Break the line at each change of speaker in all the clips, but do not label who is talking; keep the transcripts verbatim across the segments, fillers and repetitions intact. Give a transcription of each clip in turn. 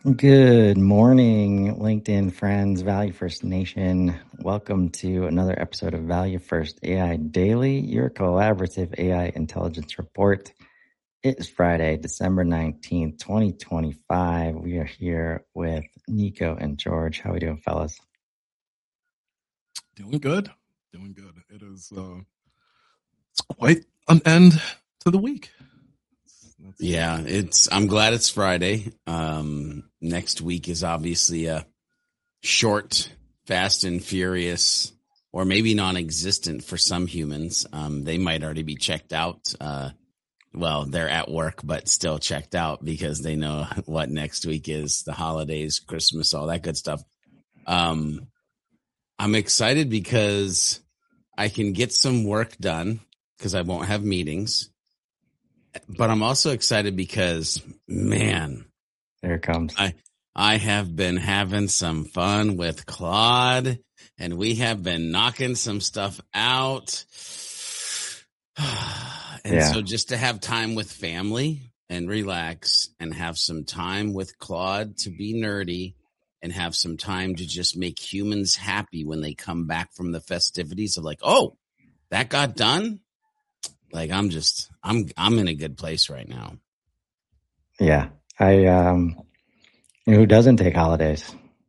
Good morning, LinkedIn friends, Value First Nation. Welcome to another episode of Value First A I Daily, your collaborative A I intelligence report. It is Friday, December nineteenth, twenty twenty-five. We are here with Nico and George. How are we doing, fellas?
Doing good. Doing good. It is uh, it's quite an end to the week.
That's yeah, it's. I'm glad it's Friday. Um, next week is obviously a short, fast and furious, or maybe non-existent for some humans. Um, they might already be checked out. Uh, well, they're at work, but still checked out because they know what next week is: the holidays, Christmas, all that good stuff. Um, I'm excited because I can get some work done because I won't have meetings. But I'm also excited because, man,
there it comes.
I I have been having some fun with Claude, and we have been knocking some stuff out. And yeah. So just to have time with family and relax and have some time with Claude to be nerdy and have some time to just make humans happy when they come back from the festivities of like, oh, that got done. Like I'm just, I'm, I'm in a good place right now.
Yeah. I, um, who doesn't take holidays?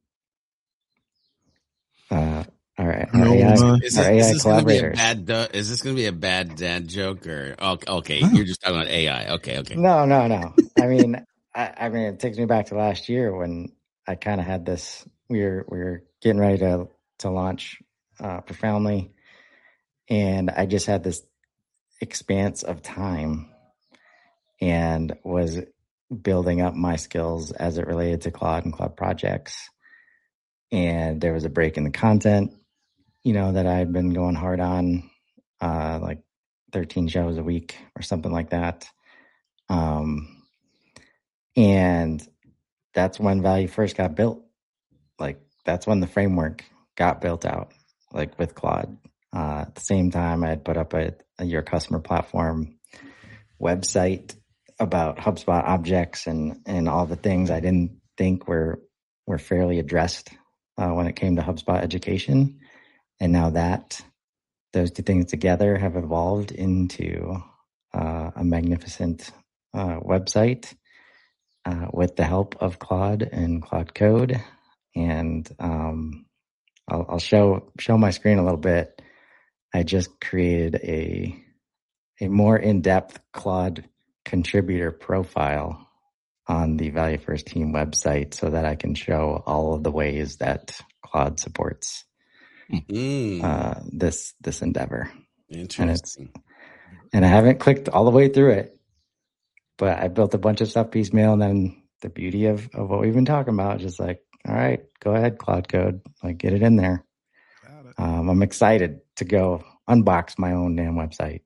Uh, all right.
No, A I, is, this, is this going to be a bad, is this going to be a bad dad joke or, okay, okay you're just talking about A I. Okay. Okay.
No, no, no. I mean, I, I mean, it takes me back to last year when I kind of had this, we were, we were getting ready to, to launch, uh, Profoundly. And I just had this expanse of time and was building up my skills as it related to Claude and Claude projects. And there was a break in the content, you know, that I had been going hard on, uh, like thirteen shows a week or something like that. Um, and that's when Value First got built. Like that's when the framework got built out, like with Claude. Uh, at the same time, I had put up a, a Your Customer Platform website about HubSpot objects and, and all the things I didn't think were were fairly addressed uh, when it came to HubSpot education. And now that those two things together have evolved into uh, a magnificent uh, website uh, with the help of Claude and Claude Code. And um, I'll, I'll show show my screen a little bit. I just created a a more in-depth Claude contributor profile on the Value First Team website so that I can show all of the ways that Claude supports mm. uh, this this endeavor.
Interesting.
And, it's, and I haven't clicked all the way through it, but I built a bunch of stuff piecemeal. And then the beauty of, of what we've been talking about, just like, all right, go ahead, Claude Code, like get it in there. Um, I'm excited to go unbox my own damn website.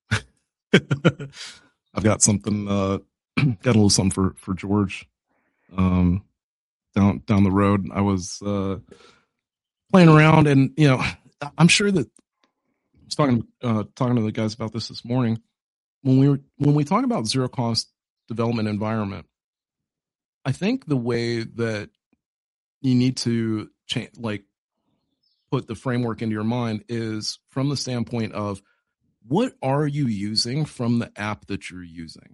I've got something, uh, got a little something for, for George. Um, down, down the road, I was, uh, playing around and, you know, I'm sure that I was talking, uh, talking to the guys about this this morning. When we were, when we talk about zero cost development environment, I think the way that you need to change, like, put the framework into your mind is from the standpoint of what are you using from the app that you're using,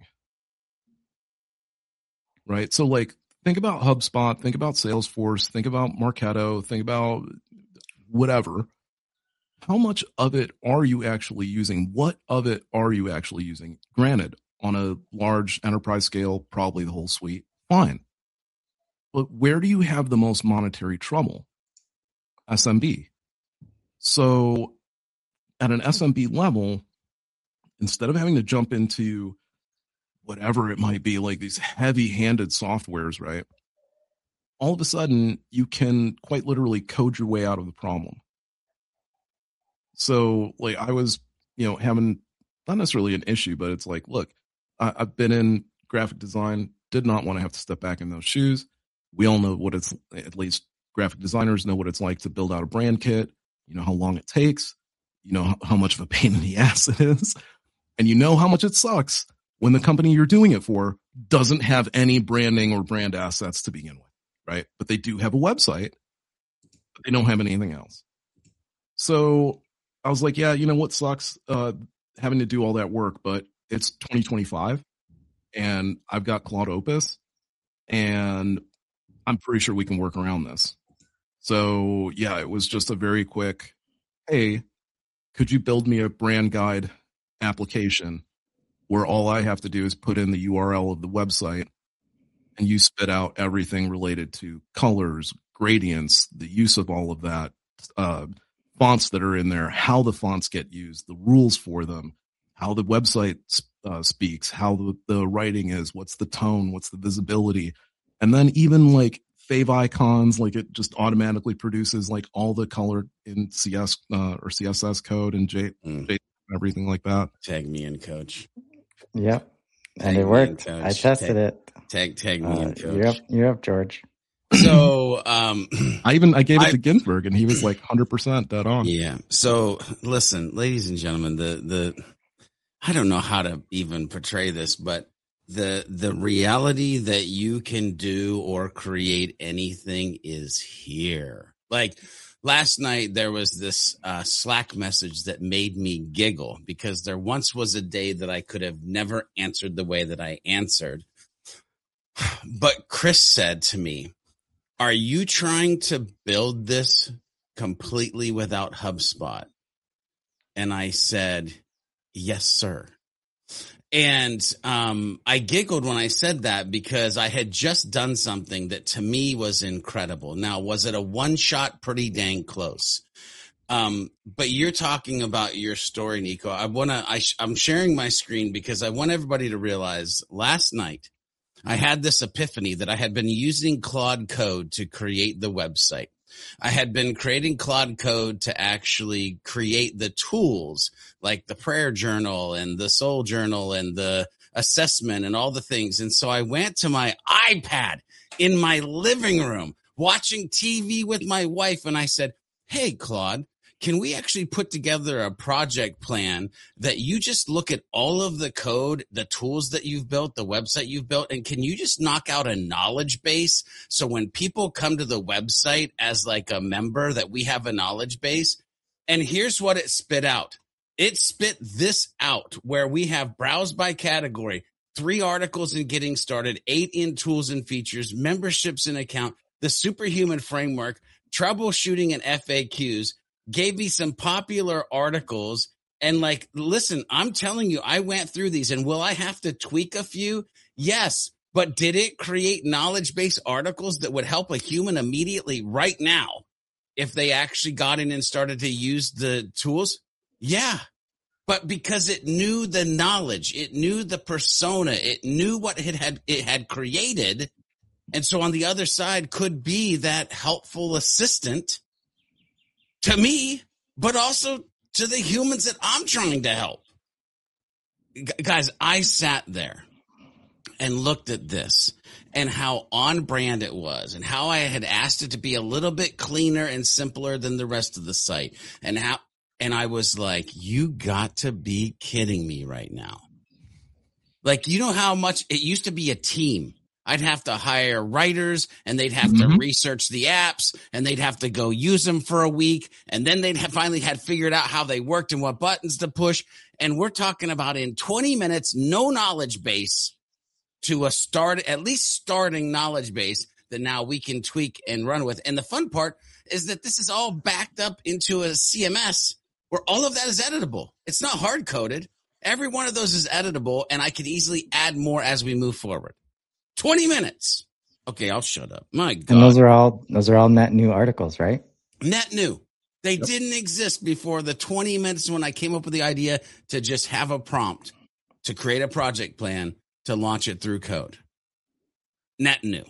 right? So like think about HubSpot, think about Salesforce, think about Marketo, think about whatever. How much of it are you actually using? What of it are you actually using? Granted, on a large enterprise scale, probably the whole suite, fine. But where do you have the most monetary trouble? S M B. So at an S M B level, instead of having to jump into whatever it might be, like these heavy-handed softwares, right? All of a sudden, you can quite literally code your way out of the problem. So like I was, you know, having not necessarily an issue, but it's like, look, I, I've been in graphic design, did not want to have to step back in those shoes. We all know what it's, at least graphic designers know what it's like to build out a brand kit. You know how long it takes. You know how, how much of a pain in the ass it is. And you know how much it sucks when the company you're doing it for doesn't have any branding or brand assets to begin with. right? But they do have a website, but they don't have anything else. So I was like, yeah, you know what sucks? Uh, having to do all that work, but it's twenty twenty-five and I've got Claude Opus and I'm pretty sure we can work around this. So yeah, it was just a very quick, hey, could you build me a brand guide application where all I have to do is put in the U R L of the website and you spit out everything related to colors, gradients, the use of all of that, uh, fonts that are in there, how the fonts get used, the rules for them, how the website uh, speaks, how the, the writing is, what's the tone, what's the visibility. And then even like fave icons, like it just automatically produces like all the color in C S uh, or C S S code and J, mm. J everything like that.
Tag me in, coach.
Yep. And tag it worked. In, I tested
tag,
it.
Tag, tag me
uh,
in, coach.
You're up, you're up, George.
So, um,
I even, I gave it I, to Ginsburg and he was like one hundred percent dead on.
Yeah. So listen, ladies and gentlemen, the, the, I don't know how to even portray this, but the, the reality that you can do or create anything is here. Like last night, there was this uh, Slack message that made me giggle because there once was a day that I could have never answered the way that I answered. But Chris said to me, are you trying to build this completely without HubSpot? And I said, yes, sir. And um, I giggled when I said that because I had just done something that to me was incredible. Now, was it a one shot? Pretty dang close. Um, but you're talking about your story, Nico. I want to, I sh- I'm sharing my screen because I want everybody to realize last night, I had this epiphany that I had been using Claude Code to create the website. I had been creating Claude Code to actually create the tools like the prayer journal and the soul journal and the assessment and all the things. And so I went to my iPad in my living room watching T V with my wife. And I said, hey, Claude, can we actually put together a project plan that you just look at all of the code, the tools that you've built, the website you've built, and can you just knock out a knowledge base so when people come to the website as like a member that we have a knowledge base? And here's what it spit out. It spit this out where we have browse by category, three articles in getting started, eight in tools and features, memberships and account, the superhuman framework, troubleshooting and F A Qs, gave me some popular articles and like, listen, I'm telling you, I went through these and will I have to tweak a few? Yes. But did it create knowledge-based articles that would help a human immediately right now if they actually got in and started to use the tools? Yeah. But because it knew the knowledge, it knew the persona, it knew what it had, it had created. And so on the other side could be that helpful assistant to me, but also to the humans that I'm trying to help. G- guys, I sat there and looked at this and how on brand it was and how I had asked it to be a little bit cleaner and simpler than the rest of the site. And how, and I was like, you got to be kidding me right now. Like, you know how much it used to be a team. I'd have to hire writers and they'd have mm-hmm. to research the apps and they'd have to go use them for a week. And then they'd have finally had figured out how they worked and what buttons to push. And we're talking about in twenty minutes, no knowledge base to a start, at least starting knowledge base that now we can tweak and run with. And the fun part is that this is all backed up into a C M S where all of that is editable. It's not hard coded. Every one of those is editable and I could easily add more as we move forward. twenty minutes. Okay, I'll shut up. My God.
And those are all those are all net new articles, right?
Net new. They
Yep.
didn't exist before the twenty minutes when I came up with the idea to just have a prompt to create a project plan to launch it through code. Net new.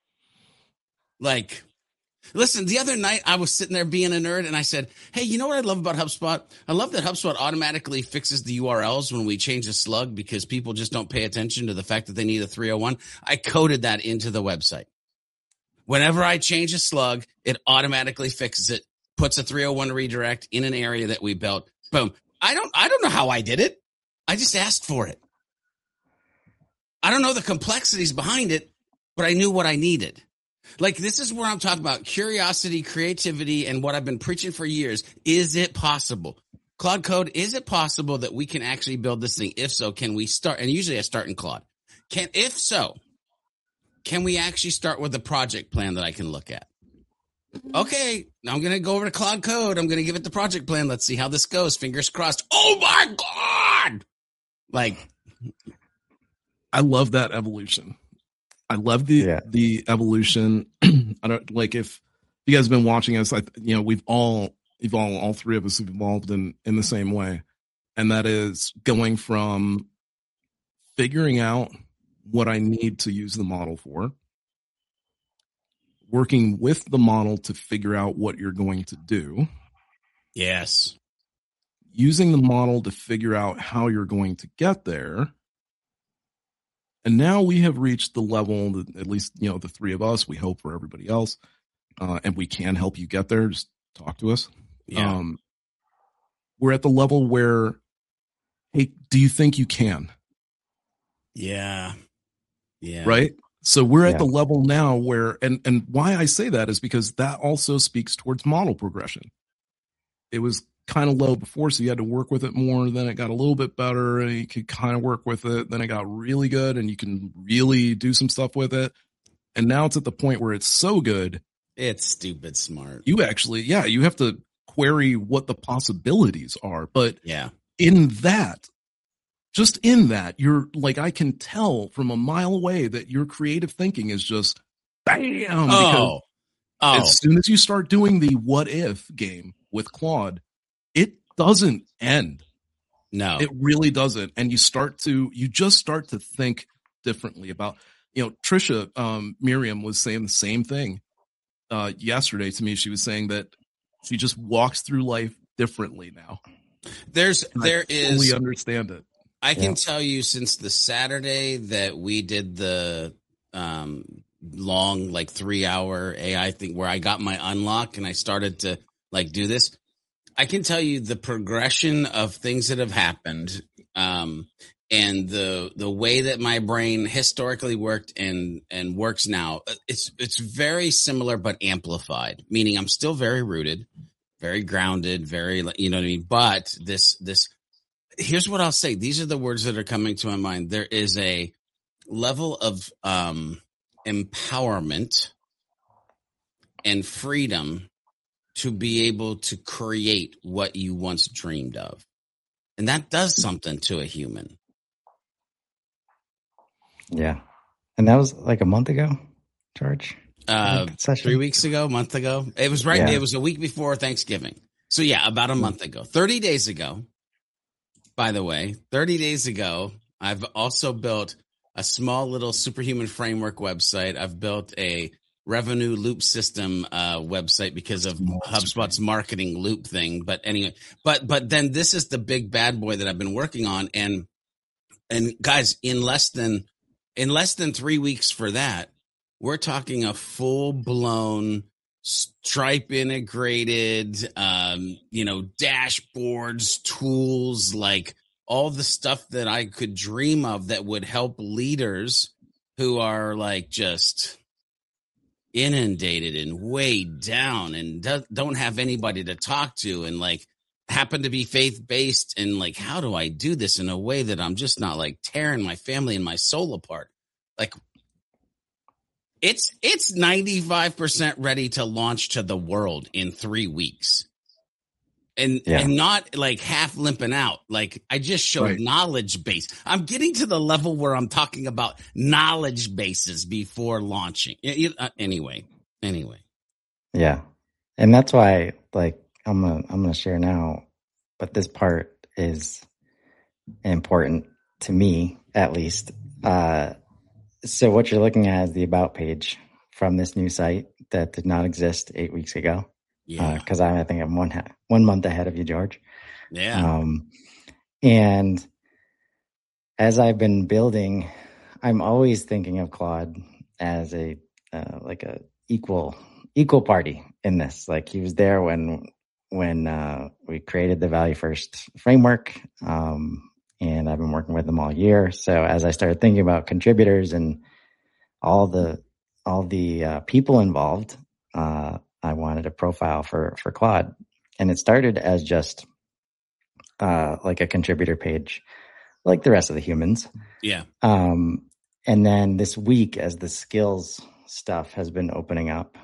Like, listen, the other night I was sitting there being a nerd and I said, hey, you know what I love about HubSpot? I love that HubSpot automatically fixes the U R Ls when we change a slug because people just don't pay attention to the fact that they need a three oh one. I coded that into the website. Whenever I change a slug, it automatically fixes it, puts a three oh one redirect in an area that we built. Boom. I don't, I don't know how I did it. I just asked for it. I don't know the complexities behind it, but I knew what I needed. Like, this is where I'm talking about curiosity, creativity, and what I've been preaching for years. Is it possible? Claude Code, is it possible that we can actually build this thing? If so, can we start? And usually I start in Claude. Can, if so, can we actually start with a project plan that I can look at? Okay, now I'm going to go over to Claude Code. I'm going to give it the project plan. Let's see how this goes. Fingers crossed. Oh my God. Like,
I love that evolution. I love the, yeah. the evolution. I don't like if you guys have been watching us, I, you know, we've all evolved, all three of us have evolved in, in the same way. And that is going from figuring out what I need to use the model for, working with the model to figure out what you're going to do.
Yes.
Using the model to figure out how you're going to get there. And now we have reached the level that at least, you know, the three of us, we hope for everybody else, uh, and we can help you get there. Just talk to us.
Yeah.
Um, we're at the level where, hey, do you think you can?
Yeah. Yeah.
Right. So we're at
yeah.
the level now where, and, and why I say that is because that also speaks towards model progression. It was kind of low before, so you had to work with it more. Then it got a little bit better and you could kind of work with it. Then it got really good and you can really do some stuff with it. And now it's at the point where it's so good.
It's stupid smart.
You actually, yeah, you have to query what the possibilities are. But
yeah,
in that, just in that, you're like, I can tell from a mile away that your creative thinking is just bam.
Oh, oh.
As soon as you start doing the what if game with Claude, it doesn't end.
No,
it really doesn't. And you start to, you just start to think differently about, you know, Trisha, um, Miriam was saying the same thing, uh, yesterday to me. She was saying that she just walks through life differently now.
There's,
and
there
I
is,
fully understand it.
I can
yeah.
tell you since the Saturday that we did the, um, long, like three hour A I thing where I got my unlock and I started to like do this. I can tell you the progression of things that have happened, um, and the the way that my brain historically worked and and works now. It's it's very similar but amplified. Meaning, I'm still very rooted, very grounded, very you know what I mean. But this this here's what I'll say. These are the words that are coming to my mind. There is a level of um, empowerment and freedom to be able to create what you once dreamed of. And that does something to a human.
Yeah. And that was like a month ago, George?
Uh, three weeks ago, a month ago. It was right. Yeah. It was a week before Thanksgiving. So yeah, about a month ago, thirty days ago, by the way, thirty days ago, I've also built a small little superhuman framework website. I've built a revenue loop system uh website because of HubSpot's marketing loop thing. But anyway, but but then this is the big bad boy that I've been working on. And and guys, in less than in less than three weeks for that, we're talking a full blown Stripe integrated, um, you know, dashboards, tools, like all the stuff that I could dream of that would help leaders who are like just inundated and weighed down and do, don't have anybody to talk to and like happen to be faith-based and like, how do I do this in a way that I'm just not like tearing my family and my soul apart? Like it's, it's ninety-five percent ready to launch to the world in three weeks and, yeah. and not like half limping out. Like I just showed right. knowledge base. I'm getting to the level where I'm talking about knowledge bases before launching. Uh, anyway, anyway.
Yeah. And that's why, like, I'm going to, I'm going to share now, but this part is important to me, at least. Uh, so what you're looking at is the about page from this new site that did not exist eight weeks ago.
Yeah.
Uh, cause I, I think I'm one, ha- one month ahead of you, George.
Yeah.
Um, and as I've been building, I'm always thinking of Claude as a, uh, like a equal, equal party in this. Like he was there when, when, uh, we created the Value First framework. Um, and I've been working with them all year. So as I started thinking about contributors and all the, all the uh, people involved, uh, I wanted a profile for, for Claude. And it started as just uh, like a contributor page, like the rest of the humans.
Yeah.
Um, and then this week, as the skills stuff has been opening up,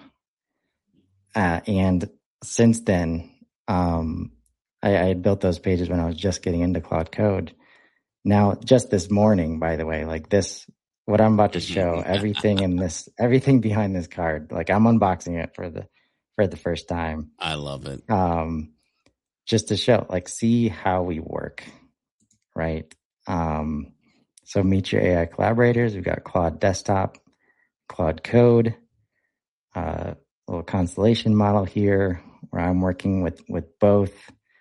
uh, and since then, um, I, I had built those pages when I was just getting into Claude Code. Now, just this morning, by the way, like this, what I'm about to show, everything in this, everything behind this card, like I'm unboxing it for the, for the first time.
I love it.
Um, just to show, like, see how we work, right? Um, so meet your A I collaborators. We've got Claude Desktop, Claude Code, uh, little constellation model here where I'm working with, with both.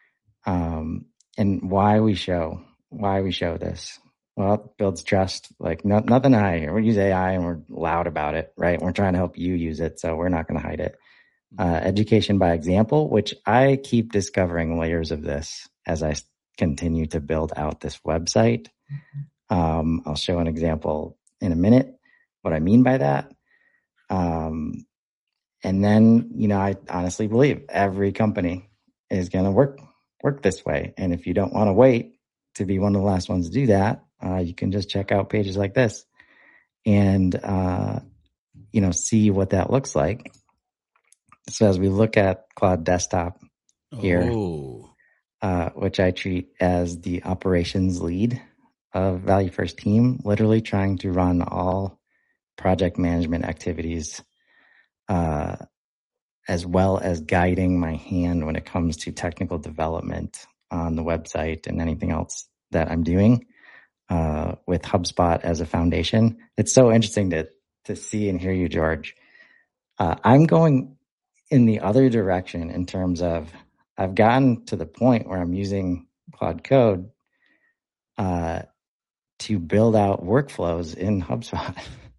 Um, and why we show, why we show this. Well, it builds trust. Like no, nothing to hide here. We use A I and we're loud about it, right? We're trying to help you use it, so we're not going to hide it. Uh, education by example, which I keep discovering layers of this as I continue to build out this website. Um, I'll show an example in a minute, what I mean by that. Um, and then, you know, I honestly believe every company is going to work, work this way. And if you don't want to wait to be one of the last ones to do that, uh, you can just check out pages like this and, uh, you know, see what that looks like. So as we look at Claude Desktop here,
oh.
uh, which I treat as the operations lead of Value First Team, literally trying to run all project management activities, uh, as well as guiding my hand when it comes to technical development on the website and anything else that I'm doing, uh, with HubSpot as a foundation. It's so interesting to, to see and hear you, George. Uh, I'm going in the other direction in terms of I've gotten to the point where I'm using Claude Code uh, to build out workflows in HubSpot.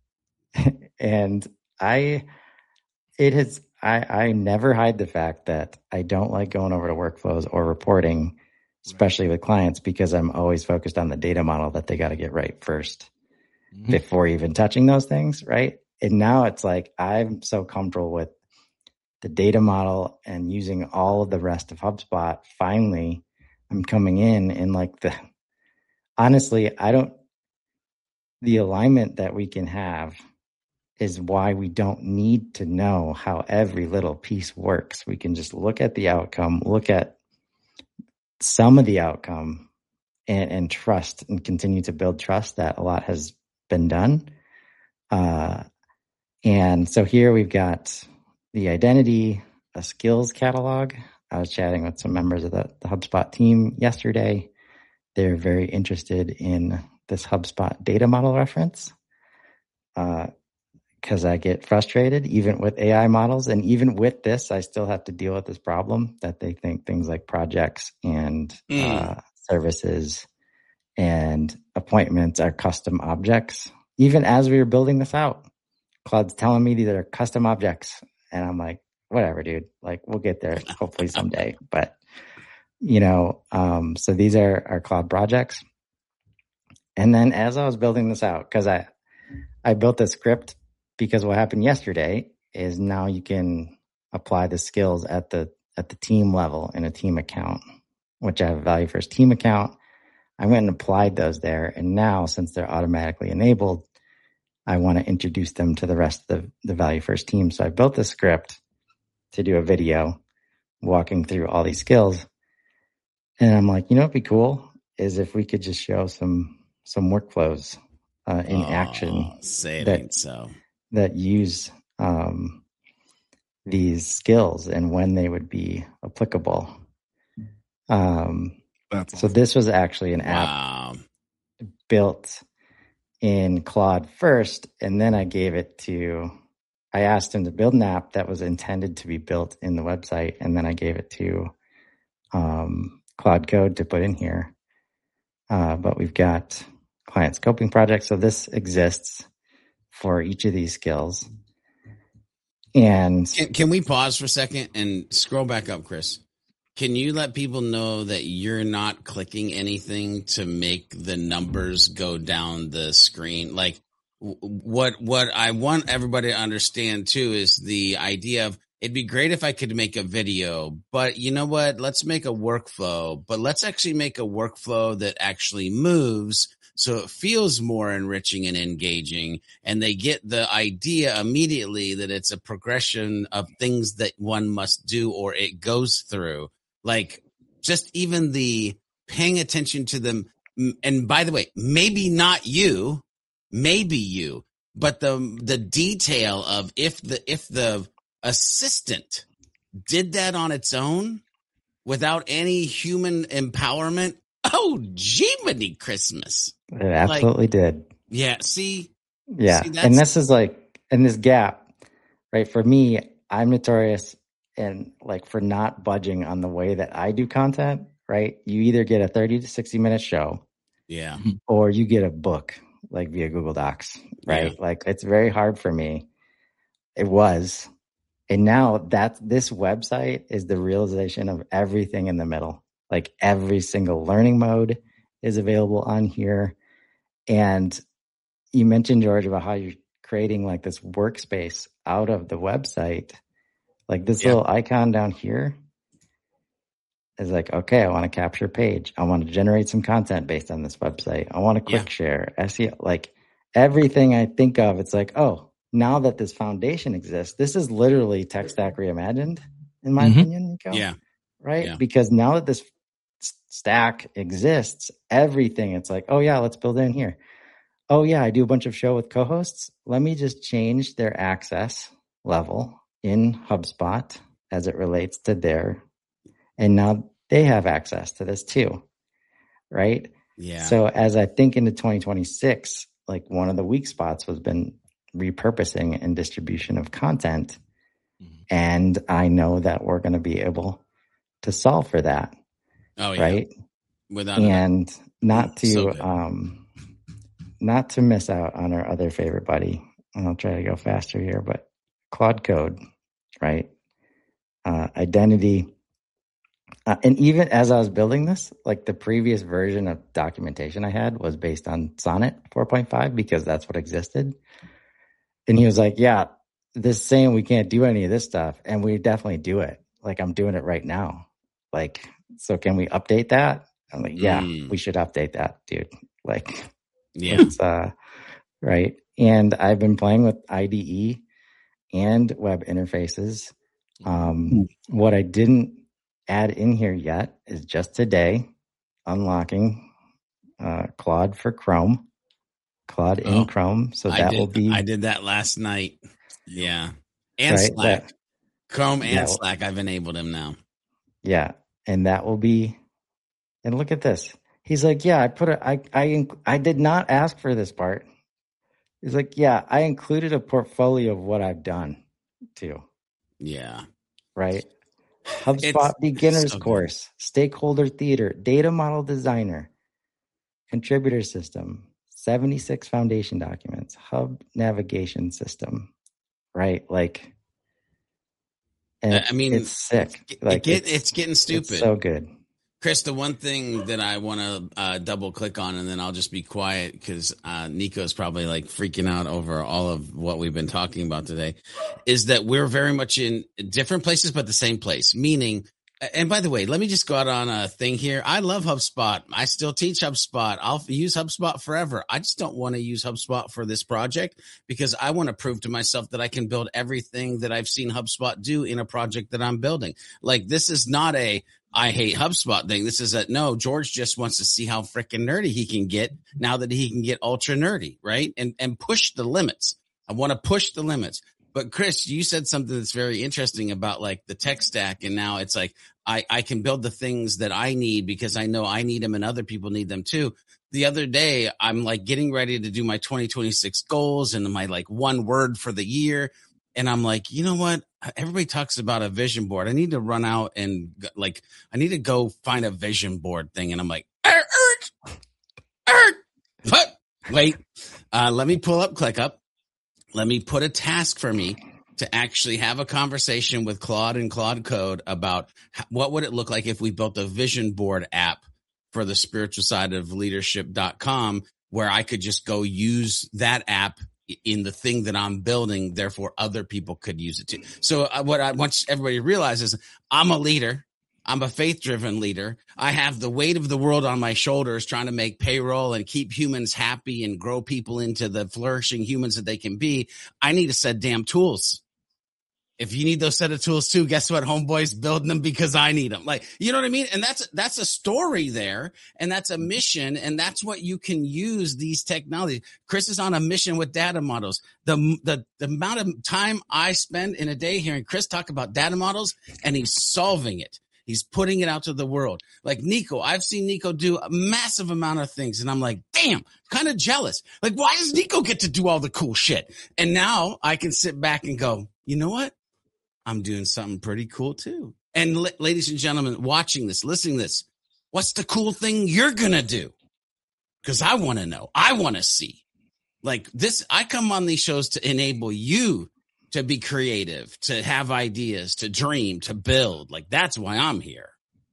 And I, it has, I, I never hide the fact that I don't like going over to workflows or reporting, especially with clients, because I'm always focused on the data model that they got to get right first mm-hmm. before even touching those things. Right. And now it's like, I'm so comfortable with the data model and using all of the rest of HubSpot. Finally, I'm coming in and like the, honestly, I don't, the alignment that we can have is why we don't need to know how every little piece works. We can just look at the outcome, look at some of the outcome and, and trust and continue to build trust that a lot has been done. Uh, and so here we've got the identity, a skills catalog. I was chatting with some members of the, the HubSpot team yesterday. They're very interested in this HubSpot data model reference because uh, I get frustrated even with A I models. And even with this, I still have to deal with this problem that they think things like projects and mm. uh, services and appointments are custom objects. Even as we were building this out, Claude's telling me these are custom objects. And I'm like, whatever, dude, like we'll get there hopefully someday. But, you know, um, so these are our Claude projects. And then as I was building this out, because I, I built the script because what happened yesterday is now you can apply the skills at the, at the team level in a team account, which I have a Value First team account. I went and applied those there. And now since they're automatically enabled, I want to introduce them to the rest of the, the Value First team. So I built the script to do a video walking through all these skills. And I'm like, you know, what'd be cool is if we could just show some, some workflows uh, in oh, action
say
that,
it so.
that use um, these skills and when they would be applicable. Um,
That's awesome.
So this was actually an
wow.
app built in Claude first, and then I gave it to, I asked him to build an app that was intended to be built in the website, and then I gave it to um, Claude Code to put in here. Uh, but we've got client scoping projects, so this exists for each of these skills. And
can, can we pause for a second and scroll back up, Chris? Can you let people know that you're not clicking anything to make the numbers go down the screen? Like what what I want everybody to understand too is the idea of it'd be great if I could make a video, but you know what? Let's make a workflow, but let's actually make a workflow that actually moves so it feels more enriching and engaging, and they get the idea immediately that it's a progression of things that one must do or it goes through. Like just even the paying attention to them. And by the way, maybe not you, maybe you, but the the detail of if the if the assistant did that on its own without any human empowerment, oh, Jiminy Christmas.
It absolutely like, did.
Yeah. See?
Yeah. See, and this is like, in this gap, right? For me, I'm notorious and like for not budging on the way that I do content, right? You either get a thirty to sixty minute show.
Yeah.
Or you get a book like via Google Docs, right? Yeah. Like it's very hard for me. It was. And now that this website is the realization of everything in the middle. Like every single learning mode is available on here. And you mentioned, George, about how you're creating like this workspace out of the website. Like this yeah. little icon down here is like, okay, I want to capture a page. I want to generate some content based on this website. I want to quick yeah. share, S E O, like everything I think of. It's like, oh, now that this foundation exists, this is literally Tech Stack reimagined, in my mm-hmm. opinion, Nico.
Yeah.
Right?
Yeah.
Because now that this stack exists, everything, it's like, oh yeah, let's build it in here. Oh yeah, I do a bunch of show with co-hosts. Let me just change their access level in HubSpot as it relates to their, and now they have access to this too. Right?
Yeah.
So as I think into twenty twenty-six, like one of the weak spots was been repurposing and distribution of content. Mm-hmm. And I know that we're going to be able to solve for that.
Oh yeah.
Right.
Without
and a, not to,
so
um, not to miss out on our other favorite buddy. And I'll try to go faster here, but Claude Code, right? Uh, identity. Uh, and even as I was building this, like the previous version of documentation I had was based on Sonnet four point five because that's what existed. And he was like, yeah, this saying we can't do any of this stuff. And we definitely do it. Like I'm doing it right now. Like, so can we update that? I'm like, yeah, mm. we should update that, dude. Like,
yeah,
it's, uh, right. And I've been playing with I D E and web interfaces. Um, what I didn't add in here yet is just today unlocking uh, Claude for Chrome. Claude in oh, Chrome. So that
did,
will be.
I did that last night. Yeah. And right, Slack. That, Chrome and yeah, Slack. I've enabled him now.
Yeah. And that will be. And look at this. He's like, yeah, I put a, I, I, I did not ask for this part. He's like, yeah, I included a portfolio of what I've done too.
Yeah.
Right. HubSpot it's, beginners it's so course, good. Stakeholder theater, data model designer, contributor system. seventy-six foundation documents, hub navigation system, right? Like, and
I mean,
it's sick.
It,
like,
it get, it's, it's getting stupid.
It's so good.
Chris, the one thing that I want to uh, double click on, and then I'll just be quiet because uh, Nico's probably like freaking out over all of what we've been talking about today, is that we're very much in different places, but the same place. Meaning, and by the way, let me just go out on a thing here. I love HubSpot. I still teach HubSpot. I'll use HubSpot forever. I just don't want to use HubSpot for this project because I want to prove to myself that I can build everything that I've seen HubSpot do in a project that I'm building. Like, this is not a I hate HubSpot thing. This is a no, George just wants to see how freaking nerdy he can get now that he can get ultra nerdy, right? And and push the limits. I want to push the limits. But Chris, you said something that's very interesting about like the tech stack. And now it's like, I, I can build the things that I need because I know I need them and other people need them too. The other day, I'm like getting ready to do my twenty twenty-six goals and my like one word for the year. And I'm like, you know what? Everybody talks about a vision board. I need to run out and like, I need to go find a vision board thing. And I'm like, er, er, er, but wait, uh, let me pull up ClickUp. Let me put a task for me to actually have a conversation with Claude and Claude Code about what would it look like if we built a vision board app for the spiritual side of leadership dot com where I could just go use that app in the thing that I'm building. Therefore, other people could use it too. So uh, what I want everybody to realize is I'm a leader. I'm a faith-driven leader. I have the weight of the world on my shoulders trying to make payroll and keep humans happy and grow people into the flourishing humans that they can be. I need a set of damn tools. If you need those set of tools too, guess what? Homeboy's building them because I need them. Like, you know what I mean? And that's, that's a story there, and that's a mission, and that's what you can use these technologies. Chris is on a mission with data models. The, the, the amount of time I spend in a day hearing Chris talk about data models, and he's solving it. He's putting it out to the world. Like Nico, I've seen Nico do a massive amount of things, and I'm like, damn, kind of jealous. Like, why does Nico get to do all the cool shit? And now I can sit back and go, you know what? I'm doing something pretty cool too. And l- ladies and gentlemen, watching this, listening to this, what's the cool thing you're going to do? Because I want to know. I want to see. Like this, I come on these shows to enable you to be creative, to have ideas, to dream, to build. Like that's why I'm here.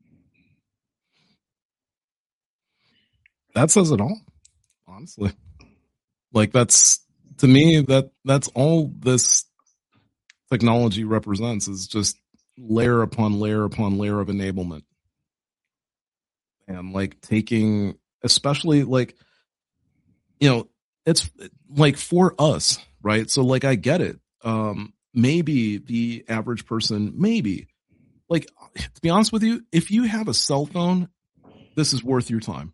That says it all, honestly. Like that's, to me, that that's all this technology represents, is just layer upon layer upon layer of enablement. And like taking, especially like, you know, it's like for us, right? So like, I get it. Um, maybe the average person, maybe like, to be honest with you, if you have a cell phone, this is worth your time.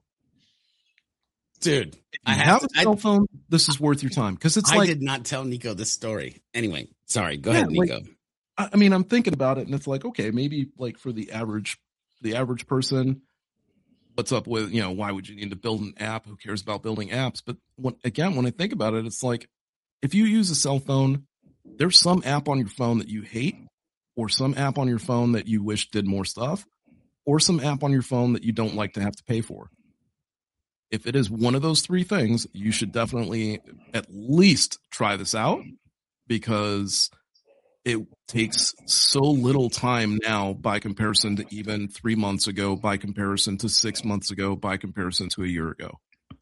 Dude,
I have, have a cell I, phone. This is worth your time. Cause it's
I
like,
did not tell Nico this story. Anyway, sorry. Go yeah, ahead, Nico.
Like, I mean, I'm thinking about it and it's like, okay, maybe like for the average, the average person, what's up with, you know, why would you need to build an app? Who cares about building apps? But when, again, when I think about it, it's like, if you use a cell phone, there's some app on your phone that you hate, or some app on your phone that you wish did more stuff, or some app on your phone that you don't like to have to pay for. If it is one of those three things, you should definitely at least try this out, because it takes so little time now by comparison to even three months ago, by comparison to six months ago, by comparison to a year ago.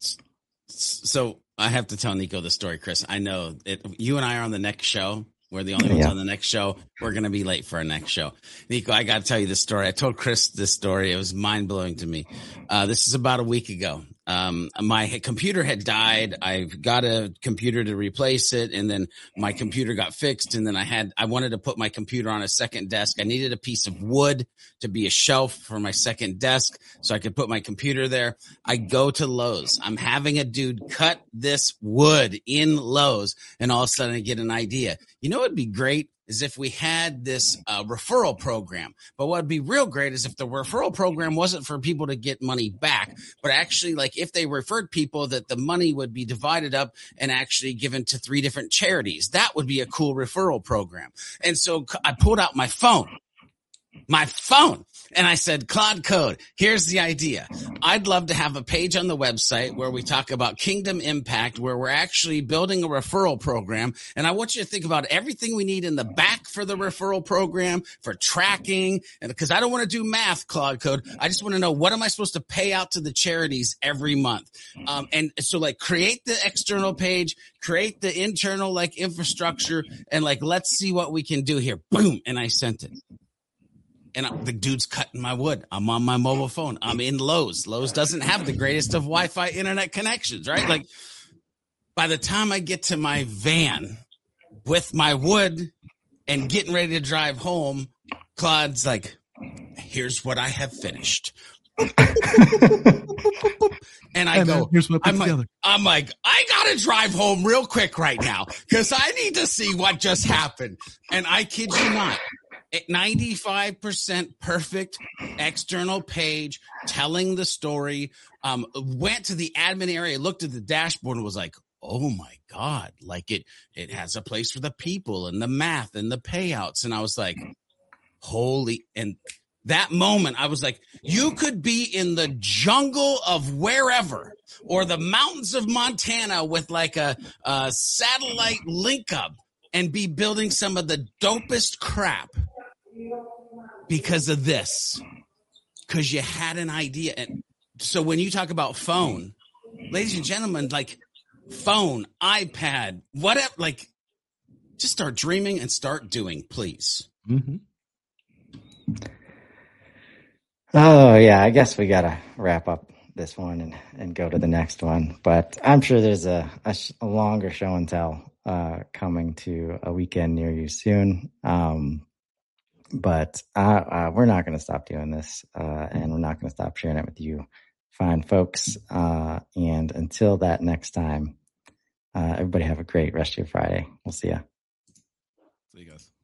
So I have to tell Nico the story, Chris. I know it, you and I are on the next show. We're the only ones yeah. on the next show. We're going to be late for our next show. Nico, I got to tell you this story. I told Chris this story. It was mind blowing to me. Uh, this is about a week ago. Um, my computer had died. I've got a computer to replace it. And then my computer got fixed. And then I had, I wanted to put my computer on a second desk. I needed a piece of wood to be a shelf for my second desk so I could put my computer there. I go to Lowe's. I'm having a dude cut this wood in Lowe's. And all of a sudden I get an idea. You know, it'd be great is if we had this uh, referral program. But what would be real great is if the referral program wasn't for people to get money back, but actually like if they referred people, that the money would be divided up and actually given to three different charities. That would be a cool referral program. And so I pulled out my phone. My phone. And I said, Claude Code, here's the idea. I'd love to have a page on the website where we talk about Kingdom Impact, where we're actually building a referral program. And I want you to think about everything we need in the back for the referral program, for tracking. And because I don't want to do math, Claude Code. I just want to know, what am I supposed to pay out to the charities every month? Um, and so like create the external page, create the internal like infrastructure, and like, let's see what we can do here. Boom. And I sent it. And I, the dude's cutting my wood. I'm on my mobile phone. I'm in Lowe's. Lowe's doesn't have the greatest of Wi-Fi internet connections, right? Like by the time I get to my van with my wood and getting ready to drive home, Claude's like, here's what I have finished. And I hey, go, man, here's what I'm, like, I'm like, I got to drive home real quick right now because I need to see what just happened. And I kid you not. ninety-five percent perfect external page telling the story. Um, went to the admin area, looked at the dashboard and was like, oh my God, like it, it has a place for the people and the math and the payouts. And I was like, holy, and that moment I was like, you could be in the jungle of wherever or the mountains of Montana with like a, a satellite link up and be building some of the dopest crap. Because of this, because you had an idea. And so when you talk about phone, ladies and gentlemen, like phone, iPad, whatever, like just start dreaming and start doing, please.
Mm-hmm.
Oh, yeah, I guess we got to wrap up this one and, and go to the next one. But I'm sure there's a, a, sh- a longer show and tell uh, coming to a weekend near you soon. Um, but uh, uh, we're not going to stop doing this, uh, and we're not going to stop sharing it with you fine folks. Uh, and until that next time, uh, everybody have a great rest of your Friday. We'll see ya.
See you guys.